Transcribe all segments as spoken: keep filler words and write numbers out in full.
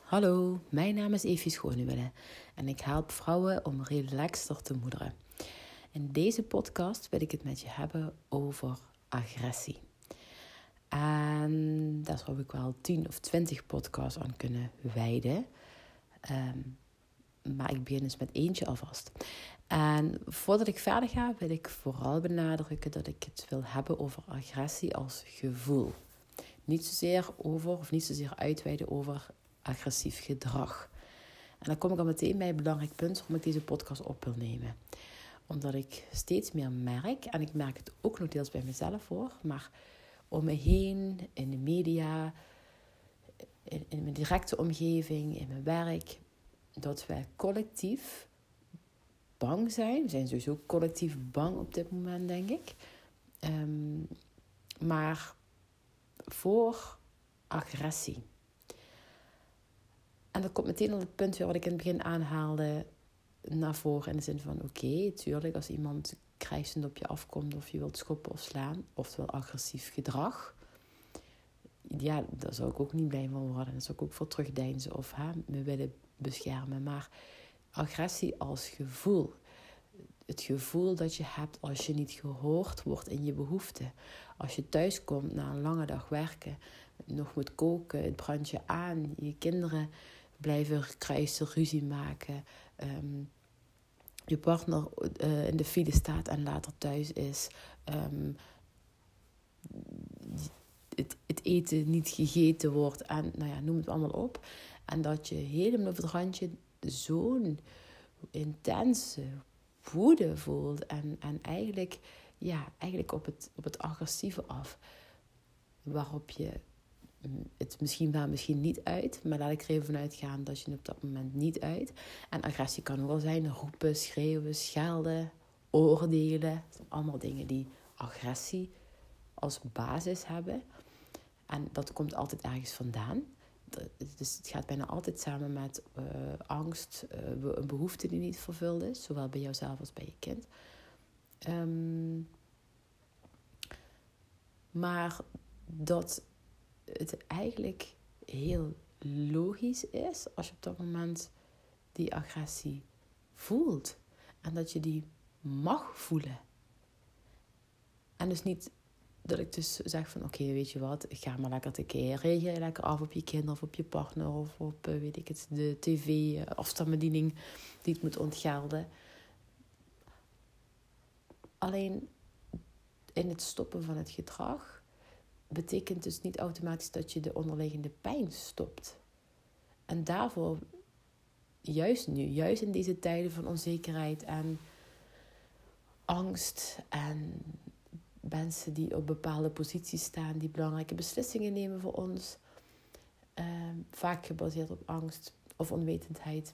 Hallo, mijn naam is Evie Schoonewille en ik help vrouwen om relaxter te moederen. In deze podcast wil ik het met je hebben over agressie. En daar zou ik wel tien of twintig podcasts aan kunnen wijden. Um, maar ik begin dus met eentje alvast. En voordat ik verder ga, wil ik vooral benadrukken dat ik het wil hebben over agressie als gevoel. Niet zozeer over, of niet zozeer uitweiden over agressief gedrag. En dan kom ik al meteen bij een belangrijk punt waarom ik deze podcast op wil nemen. Omdat ik steeds meer merk, en ik merk het ook nog deels bij mezelf hoor, maar om me heen, in de media, in, in mijn directe omgeving, in mijn werk, dat wij collectief bang zijn. We zijn sowieso collectief bang op dit moment, denk ik. Um, maar voor agressie. En dat komt meteen op het punt weer wat ik in het begin aanhaalde naar voren. In de zin van, oké, okay, tuurlijk, als iemand krijgend op je afkomt of je wilt schoppen of slaan, oftewel agressief gedrag. Ja, daar zou ik ook niet blij van worden. Daar zou ik ook voor terugdeinzen of hè, me willen beschermen. Maar agressie als gevoel. Het gevoel dat je hebt als je niet gehoord wordt in je behoeften. Als je thuis komt na een lange dag werken, nog moet koken, het brandt je aan, je kinderen blijven kruisen, ruzie maken. Um, je partner uh, in de file staat en later thuis is. Um, het, het eten niet gegeten wordt. En nou ja, noem het allemaal op. En dat je helemaal op het randje zo'n intense woede voelt. En, en eigenlijk, ja, eigenlijk op het, op het agressieve af. Waarop je het misschien wel, misschien niet uit. Maar laat ik er even vanuit gaan dat je het op dat moment niet uit. En agressie kan ook wel zijn roepen, schreeuwen, schelden, oordelen. Dat zijn allemaal dingen die agressie als basis hebben. En dat komt altijd ergens vandaan. Dus het gaat bijna altijd samen met uh, angst, uh, een behoefte die niet vervuld is. Zowel bij jouzelf als bij je kind. Um, maar dat het eigenlijk heel logisch is als je op dat moment die agressie voelt. En dat je die mag voelen. En dus niet dat ik dus zeg van oké, okay, weet je wat, ga maar lekker tekeer. Reageer je lekker af op je kind of op je partner of op, weet ik het, de tv, afstandsbediening die het moet ontgelden. Alleen in het stoppen van het gedrag betekent dus niet automatisch dat je de onderliggende pijn stopt. En daarvoor, juist nu, juist in deze tijden van onzekerheid en angst en mensen die op bepaalde posities staan, die belangrijke beslissingen nemen voor ons, uh, vaak gebaseerd op angst of onwetendheid,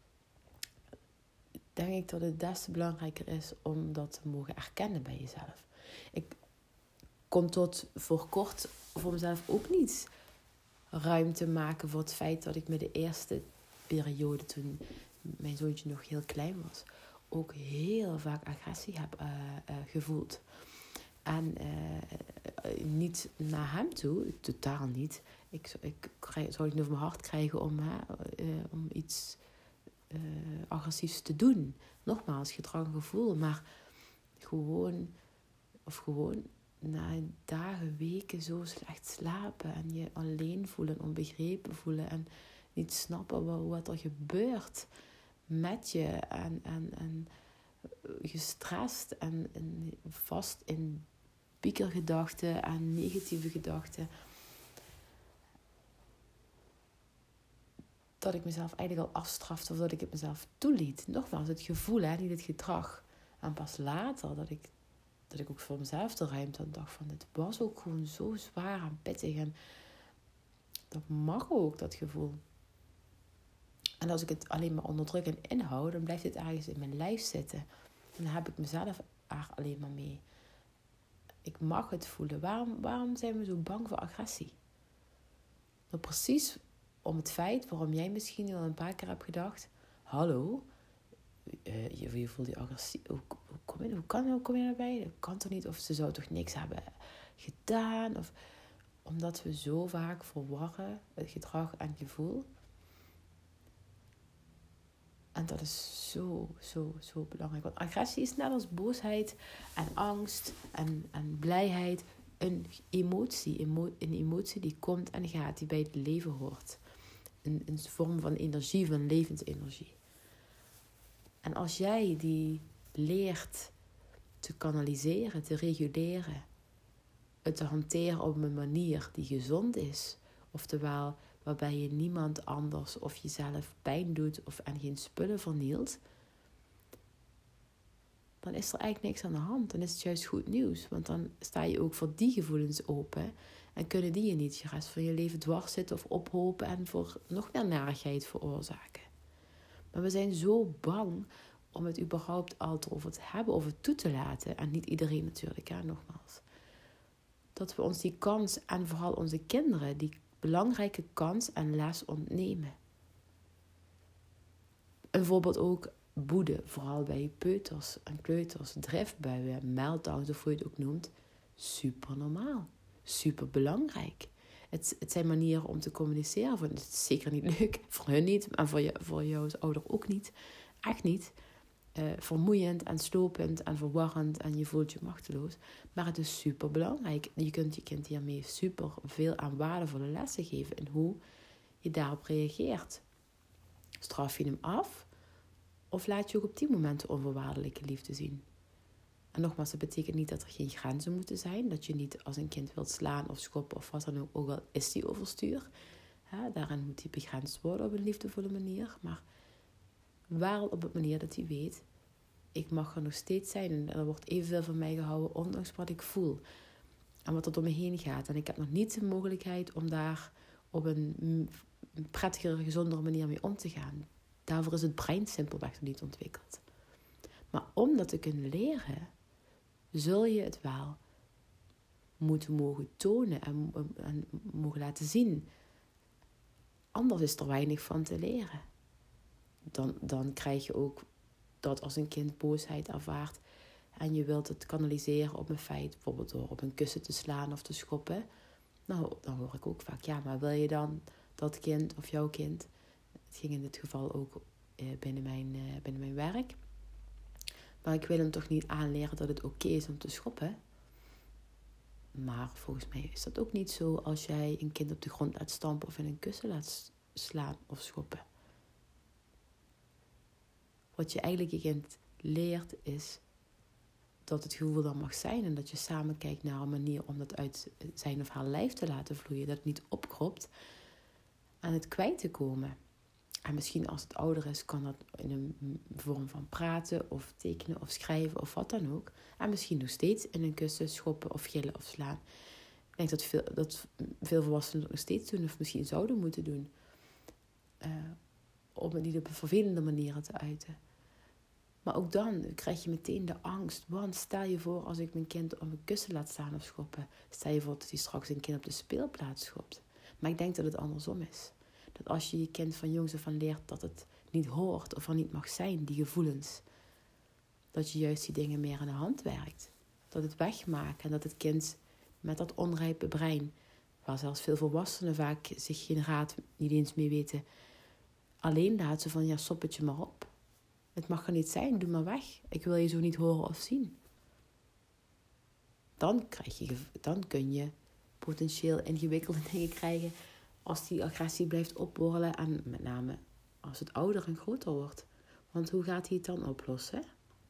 denk ik dat het des te belangrijker is om dat te mogen erkennen bij jezelf. Ik kon tot voor kort voor mezelf ook niet ruimte maken voor het feit dat ik me de eerste periode, toen mijn zoontje nog heel klein was, ook heel vaak agressie heb uh, uh, gevoeld. En uh, niet naar hem toe, totaal niet. Ik, ik krijg, zou het over mijn hart krijgen om, uh, uh, om iets uh, agressiefs te doen. Nogmaals, gedrag en gevoel, maar gewoon, of gewoon na dagen, weken zo slecht slapen en je alleen voelen, onbegrepen voelen en niet snappen wat, wat er gebeurt met je en, en, en gestrest en, en vast in piekergedachten en negatieve gedachten, dat ik mezelf eigenlijk al afstrafte of dat ik het mezelf toeliet. Nogmaals, het gevoel, hè, niet het gedrag. En pas later dat ik dat ik ook voor mezelf de ruimte had, dacht van, het was ook gewoon zo zwaar en pittig. En dat mag ook, dat gevoel. En als ik het alleen maar onderdruk en inhoud, dan blijft het ergens in mijn lijf zitten. En dan heb ik mezelf er alleen maar mee. Ik mag het voelen. Waarom, waarom zijn we zo bang voor agressie? Nou, precies om het feit waarom jij misschien al een paar keer hebt gedacht, hallo, Uh, je, je voelt je agressie. Hoe, hoe, kom je, hoe, kan, hoe kom je daarbij? Dat kan toch niet? Of ze zou toch niks hebben gedaan? Of, omdat we zo vaak verwarren het gedrag en gevoel. En dat is zo, zo, zo belangrijk. Want agressie is net als boosheid en angst en, en blijheid een emotie. Emo- een emotie die komt en gaat, die bij het leven hoort. Een, een vorm van energie, van levensenergie. En als jij die leert te kanaliseren, te reguleren, het te hanteren op een manier die gezond is, oftewel waarbij je niemand anders of jezelf pijn doet of en geen spullen vernielt, dan is er eigenlijk niks aan de hand. Dan is het juist goed nieuws, want dan sta je ook voor die gevoelens open en kunnen die je niet de rest van je leven dwars zitten of ophopen en voor nog meer narigheid veroorzaken. Maar we zijn zo bang om het überhaupt al over te hebben of het toe te laten. En niet iedereen natuurlijk, hè, nogmaals. Dat we ons die kans, en vooral onze kinderen, die belangrijke kans en les ontnemen. Een voorbeeld ook woede, vooral bij peuters en kleuters, driftbuien, meltdowns of hoe je het ook noemt. Super normaal, super belangrijk. Het, het zijn manieren om te communiceren. Het is zeker niet leuk, voor hun niet, en voor, je, voor jou als ouder ook niet. Echt niet. Uh, vermoeiend en slopend en verwarrend en je voelt je machteloos. Maar het is super belangrijk. Je kunt je kind hiermee super veel aan waardevolle lessen geven in hoe je daarop reageert. Straf je hem af of laat je ook op die momenten onvoorwaardelijke liefde zien? En nogmaals, dat betekent niet dat er geen grenzen moeten zijn. Dat je niet als een kind wilt slaan of schoppen of wat dan ook, ook al is die overstuur. Ja, daarin moet die begrensd worden op een liefdevolle manier. Maar wel op een manier dat hij weet, ik mag er nog steeds zijn en er wordt evenveel van mij gehouden, ondanks wat ik voel. En wat er door me heen gaat. En ik heb nog niet de mogelijkheid om daar op een prettigere, gezondere manier mee om te gaan. Daarvoor is het brein simpelweg nog niet ontwikkeld. Maar om dat te kunnen leren, zul je het wel moeten mogen tonen en, en mogen laten zien. Anders is er weinig van te leren. Dan, dan krijg je ook dat als een kind boosheid ervaart en je wilt het kanaliseren op een feit, bijvoorbeeld door op een kussen te slaan of te schoppen. Nou, dan hoor ik ook vaak, ja, maar wil je dan dat kind of jouw kind, het ging in dit geval ook eh, binnen, mijn, eh, binnen mijn werk, maar ik wil hem toch niet aanleren dat het oké is om te schoppen. Maar volgens mij is dat ook niet zo als jij een kind op de grond laat stampen of in een kussen laat slaan of schoppen. Wat je eigenlijk je kind leert is dat het gevoel dan mag zijn en dat je samen kijkt naar een manier om dat uit zijn of haar lijf te laten vloeien. Dat het niet opkropt en het kwijt te komen. En misschien als het ouder is, kan dat in een vorm van praten of tekenen of schrijven of wat dan ook. En misschien nog steeds in een kussen schoppen of gillen of slaan. Ik denk dat veel, dat veel volwassenen dat nog steeds doen of misschien zouden moeten doen. Uh, om het niet op een vervelende manier te uiten. Maar ook dan krijg je meteen de angst. Want stel je voor als ik mijn kind op een kussen laat staan of schoppen. Stel je voor dat hij straks een kind op de speelplaats schopt. Maar ik denk dat het andersom is. Dat als je je kind van jongs af aan leert dat het niet hoort of er niet mag zijn, die gevoelens. Dat je juist die dingen meer aan de hand werkt. Dat het wegmaakt en dat het kind met dat onrijpe brein, waar zelfs veel volwassenen vaak zich geen raad niet eens mee weten, alleen laten van ja, sop het je maar op. Het mag er niet zijn, doe maar weg. Ik wil je zo niet horen of zien. Dan, krijg je, dan kun je potentieel ingewikkelde dingen krijgen als die agressie blijft opborrelen en met name als het ouder en groter wordt. Want hoe gaat hij het dan oplossen?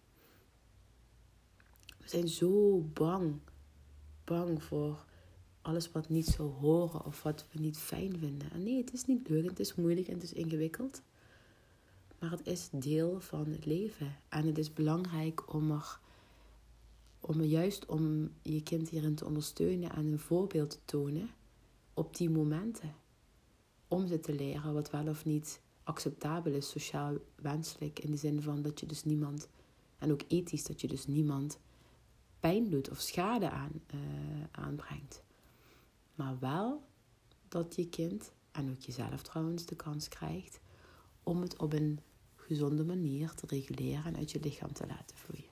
We zijn zo bang. Bang voor alles wat niet zou horen of wat we niet fijn vinden. En nee, het is niet leuk, het is moeilijk en het is ingewikkeld. Maar het is deel van het leven. En het is belangrijk om er, om er juist om je kind hierin te ondersteunen en een voorbeeld te tonen op die momenten. Om ze te leren wat wel of niet acceptabel is, sociaal wenselijk. In de zin van dat je dus niemand, en ook ethisch, dat je dus niemand pijn doet of schade aan, uh, aanbrengt. Maar wel dat je kind, en ook jezelf trouwens, de kans krijgt om het op een gezonde manier te reguleren en uit je lichaam te laten vloeien.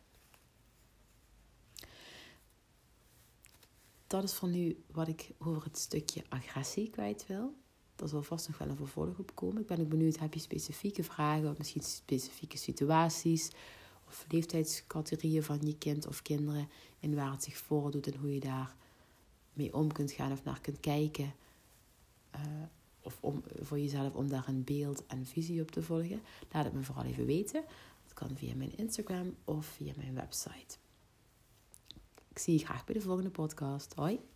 Dat is voor nu wat ik over het stukje agressie kwijt wil. daar zal vast nog wel een vervolg op komen. Ik ben ook benieuwd, heb je specifieke vragen of misschien specifieke situaties of leeftijdscategorieën van je kind of kinderen en waar het zich voordoet en hoe je daar mee om kunt gaan of naar kunt kijken. Uh, of om, voor jezelf om daar een beeld en visie op te volgen. Laat het me vooral even weten. Dat kan via mijn Instagram of via mijn website. Ik zie je graag bij de volgende podcast. Hoi!